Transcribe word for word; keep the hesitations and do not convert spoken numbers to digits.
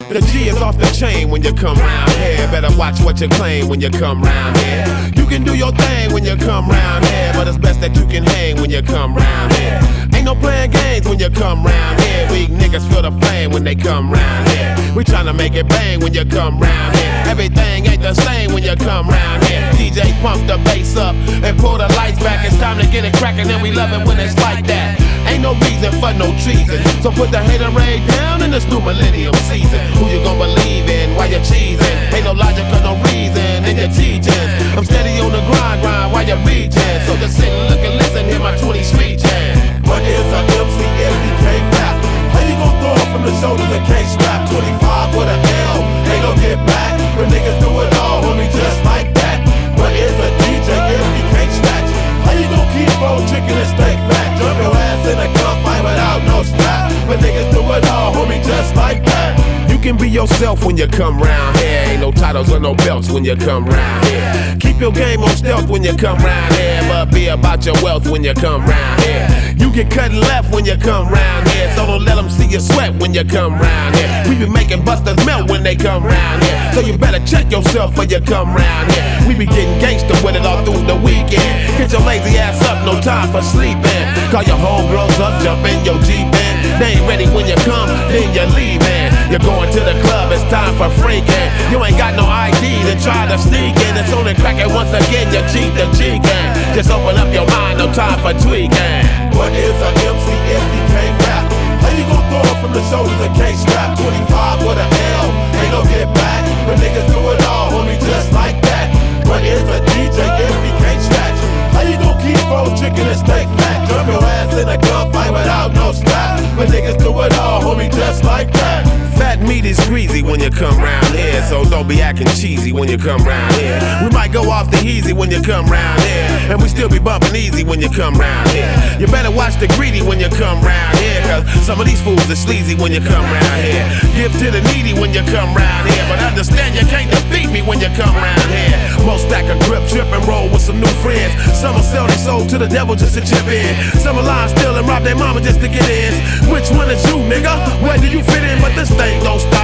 The G is off the chain when you come round here. Better watch what you claim when you come round here. You can do your thing when you come round here, but it's best that you can hang when you come round here. Ain't no playing games when you come round here. Weak niggas feel the flame when they come round here. We tryna make it bang when you come round here. Everything ain't the same when you come round here. D J pump the bass up and pull the lights back. It's time to get it crackin' and we love it when it's like that. Ain't no reason for no treason, so put the haterade down in this new millennium season. Who you gon' believe in while you're cheesing? Ain't no logic or no reason in your teachings. I'm steady on the grind, grind while you're reaching. So just sit and look and listen, hear my twenty speech. What is a M C if you can't rap? How you gon' throw it from the shoulders and can't strap? twenty-five with a L, ain't no get back. When niggas do it all, homie, just like that. What is a D J if you can't scratch? How you gon' keep on chicken and stay fat? Jump your ass in a gunfight without no strap. When niggas do it all, homie, just like that. You can be yourself when you come round here. Ain't no titles or no belts when you come round here. Keep your game on stealth when you come round here, but be about your wealth when you come round here. You get cut left when you come round here, so don't let them see you sweat when you come round here. We be making busters melt when they come round here, so you better check yourself when you come round here. We be getting gangster with it all through the weekend. Get your lazy ass up, no time for sleeping. Call your homegirls up, jump in your Jeep in. They ain't ready when you come, then you're leaving. You're going to the club, it's time for freaking. You ain't got no I D to try to sneak in. It's only cracking once again, you cheat the G gang. Just open up your mind, no time for tweaking. What is a M C if you can't rap? How you gon' throw it from the shoulders and can't strap? twenty-five with a L, ain't no get back. When niggas do it all, homie, just like that. What is a D J if you can't scratch? How you gon' keep on chicken and stay fat? Jump your ass in a gunfight without no strap. When niggas do it all, homie, just like that. Fat meat is greasy when you come round here, so don't be acting cheesy when you come round here. We might go off the easy when you come round here, and we still be bumping easy when you come round here. You better watch the greedy when you come round here, cause some of these fools are sleazy when you come round here. Give to the needy when you come round here, but understand you can't defeat me when you come round here. Most stack a grip, trip and roll with some new friends. Some will sell their soul to the devil just to chip in. Some will lie still and rob their mama just to get in. Which one is you, nigga? Where do you fit in? But this thing don't stop.